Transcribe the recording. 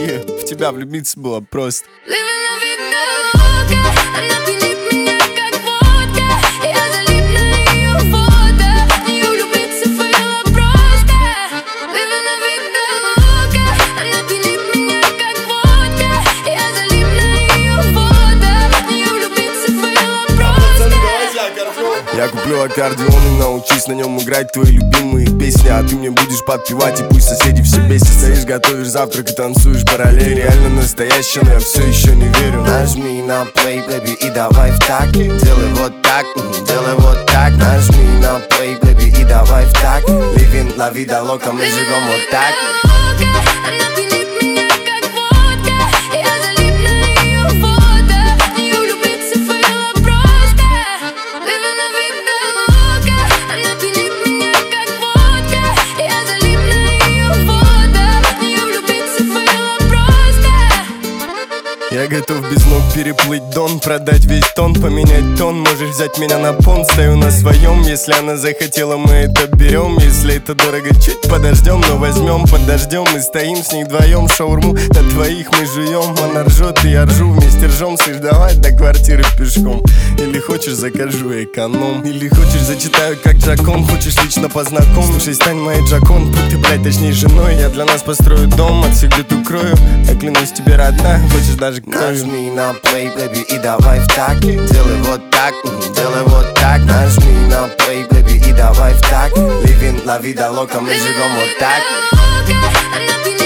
В тебя влюбиться было просто. Я куплю аккордеон и научусь на нем играть твои любимые песни. А ты мне будешь подпевать, и пусть соседи все бесят. Стоишь, готовишь завтрак и танцуешь параллель. Реально настоящее, но я все еще не верю. Нажми на play, baby, и давай в так. Делай вот так, делай вот так. Нажми на play, baby, и давай в так. Living la vida loca, мы живем вот так. Я готов без ног переплыть Дон, продать весь тон, поменять тон. Можешь взять меня на понт, стою на своем. Если она захотела, мы это берем. Если это дорого, чуть подождем, но возьмем под дождем. Мы стоим с ней вдвоем, шаурму на двоих мы жуем. Она ржет, и я ржу, вместе ржем. Слышь, давай до квартиры пешком. Или хочешь, закажу эконом. Или хочешь, зачитаю как Джакон. Хочешь, лично познакомь. Слушай, стань моей Джакон, будь ты, блядь, точнее женой. Я для нас построю дом, от всех бед укрою. Я клянусь тебе, родная, хочешь даже кровью. Нажми на play, baby, и давай в так. Делай вот так, делай вот так. Нажми на play, baby, и давай в так. Living la vida loca, мы живем вот так.